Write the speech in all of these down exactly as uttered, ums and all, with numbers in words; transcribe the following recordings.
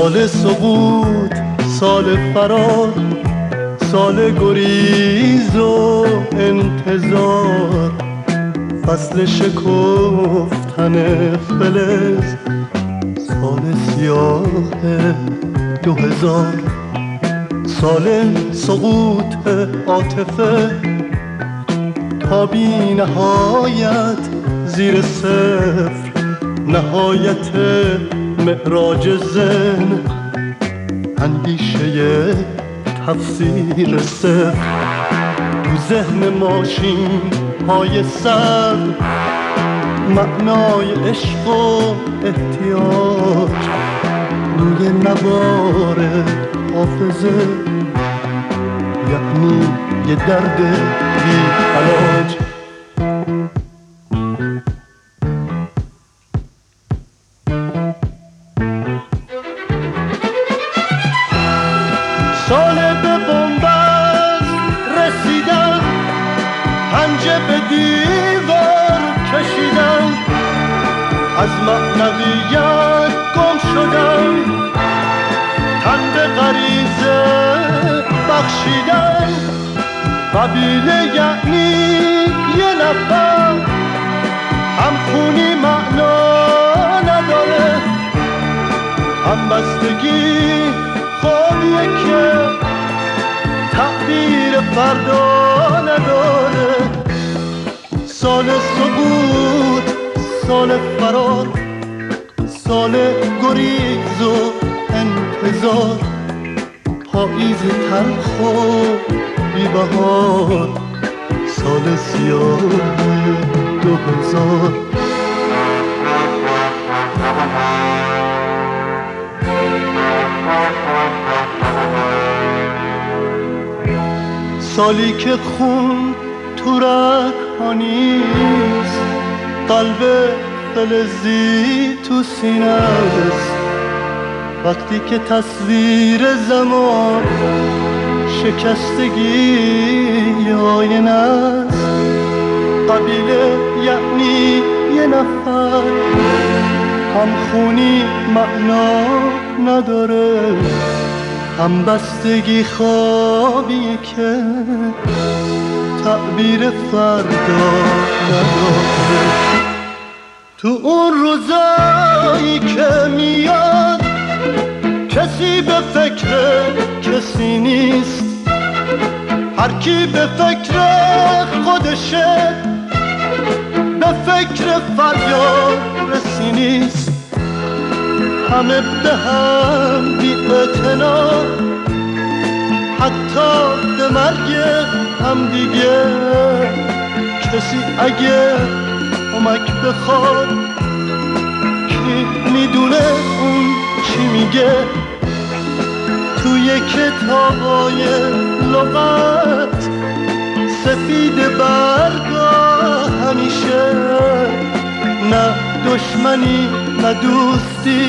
سال سقوط، سال فرار، سال گریز و انتظار، فصل شکفتن فلز، سال سیاه دو هزار، سال سقوط عاطفه تا بی نهایت زیر صفر، نهایت معراج ذهن، اندیشه تفسیر صفر، تو ذهن ماشین های سر، معنای عشق و احتیاج روی نوار حافظه، یعنی یه درد بی علاج. سال به بنبست رسیدن، پنجه به دیوار کشیدن، از معنویت گم شدن، تن به غریزه بخشیدن. قبیله یعنی یه نفر، همخونی معنا نداره، همبستگی خوابیه که تعبیر فردا نداره. سال سقوط، سال فرار، سال گریز و انتظار، پاییز تلخ و بی بهار، سال سیاه دو هزار. سالی که خون تو رگ‌ها نیست، قلب فلزی تو سینه است، وقتی که تصویر زمان شکستگی آینه است. قبیله یعنی یه نفر، همخونی معنا نداره، همبستگی خوابی که تعبیر فردا نداره. تو اون روزایی که میاد کسی به فکر کسی نیست، هر کی به فکر خودشه، به فکر فریاد رسی نیست. همه به هم بی اعتنا، حتی به مرگ هم دیگه. کسی اگه کمک بخواد، کی میدونه اون چی میگه؟ توی کتابای لغت سفید برگا همیشه، نه دشمنی نه دوستی،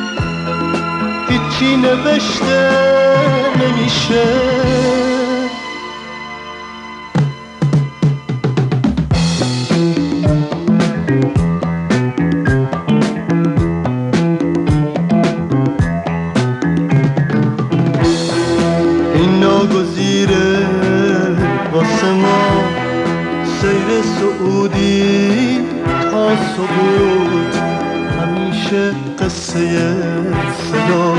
هیچی نوشته نمیشه. این ناگزیره واسه ما، سیر سعودی تا سقوط، همیشه قصه صدا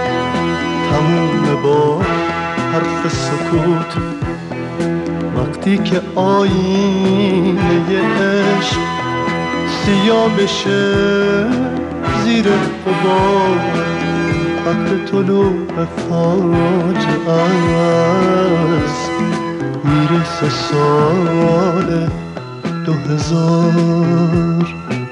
تموم با حرف سکوت. وقتی که آینه عشق سیاه بشه زیر غبار، وقت طلوع فاجعه است، میرسه سال دو هزار.